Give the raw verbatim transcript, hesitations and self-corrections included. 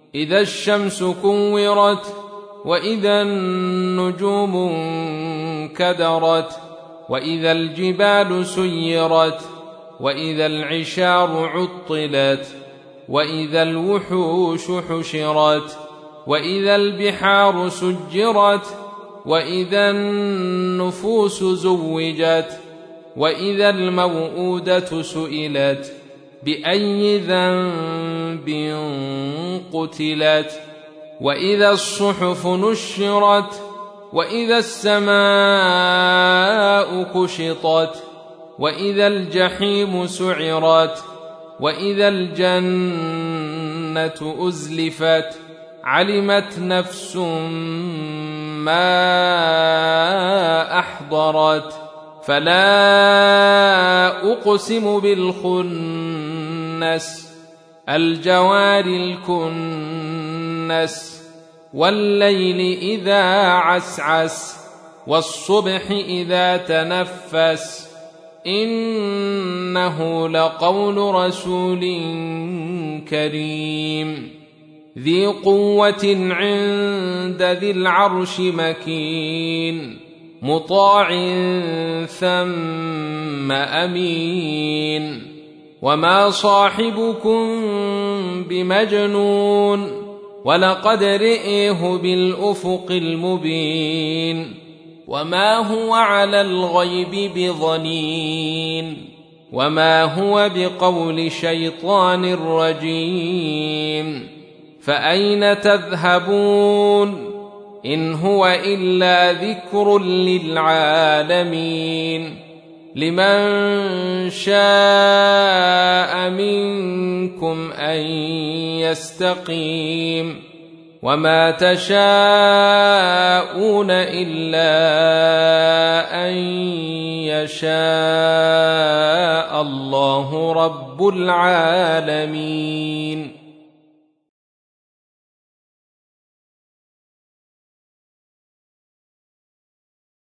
إذا الشمس كورت وإذا النجوم انكدرت وإذا الجبال سيرت وإذا العشار عطلت وإذا الوحوش حشرت وإذا البحار سجرت وإذا النفوس زوجت وإذا الموءودة سئلت بأي ذنب قتلت وإذا الصحف نشرت وإذا السماء كشطت وإذا الجحيم سعرت وإذا الجنة أزلفت علمت نفس ما أحضرت فلا أقسم بالخنس الجوار الكنس والليل إذا عسعس والصبح إذا تنفس إنه لقول رسول كريم ذي قوة عند ذي العرش مكين مطاع ثم أمين وما صاحبكم بمجنون ولقد رئيه بالأفق المبين وما هو على الغيب بضنين وما هو بقول شيطان رجيم فأين تذهبون إن هو إلا ذكر للعالمين لمن شاء منكم أن يستقيم وما تشاءون إلا أن يشاء الله رب العالمين.